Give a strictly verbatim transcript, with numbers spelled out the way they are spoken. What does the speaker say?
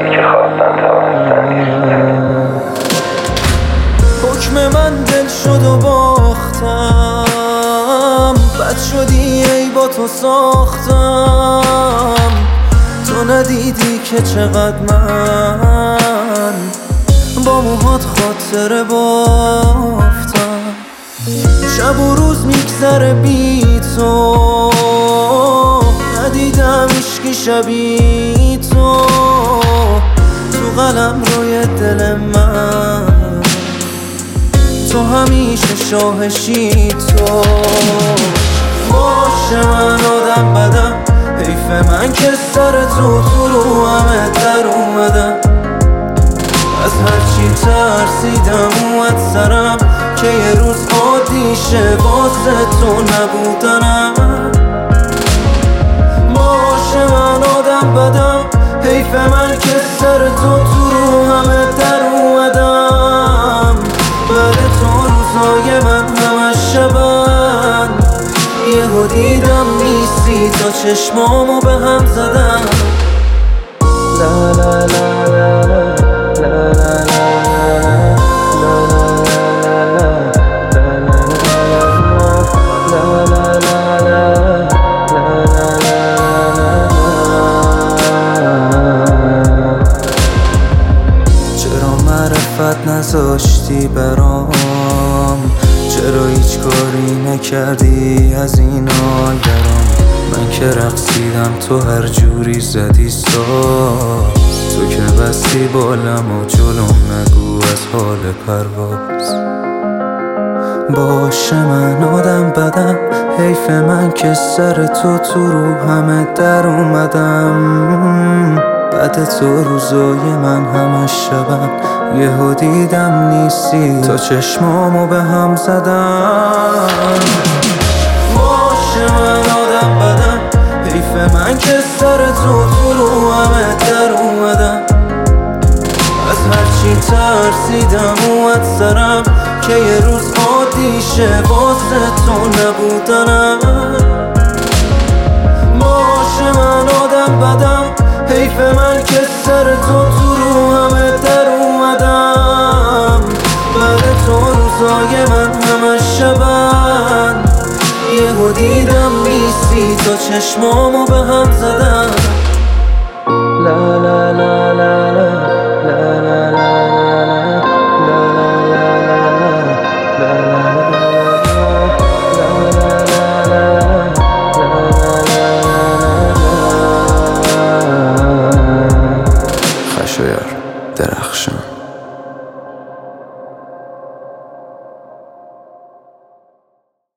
که خواستن توانستن حکم من دل شد و باختم، بد شدی ای با تو ساختم. تو ندیدی که چقدر من با موهات خاطره بافتم. شب و روز میگذره بی تو، ندیدم عشقی شبیه تو. تو قلم روی دل من، تو همیشه شاهشی تو. باشه من آدم بدم، حیف من که سر تو تو رو همه در اومدم. از هرچی ترسیدم اومد سرم که یه روز عادیشه واسه تو نبودنم. باشه من آدم بدم، حیف من که سر تو تو رو همه در اومدم. بعد تو روزای من همه شبن، یهو دیدم نیستی تا چشمامو به هم زدم. لا لا لا لا لا لا لا نذاشتی برام، چرا هیچ کاری نکردی از اینا درام. من که رقصیدم تو هر جوری زدی ساز، تو که بستی بالم و جلوم نگو از حال پرواز. باشه من آدم بدم، حیف من که سر تو تو رو همه در اومدم. بعد تو روزای من همه شبم، یهو دیدم نیستی تا چشمامو به هم زدم. باشه من آدم بدم، حیف من که سر تو تو رو همه در اومدم. از هرچی ترسیدم اومد سرم که یه روز عادیشه واسه تو نبودنم. باشه من آدم بدم، حیف من که سر تو تو رو همه در اومدم. بعد تو روزای من همه شبن، یهو دیدم نیستی تا چشمامو به هم زدم. لا لا لا لا لا لا لا لا خشایار درخشان.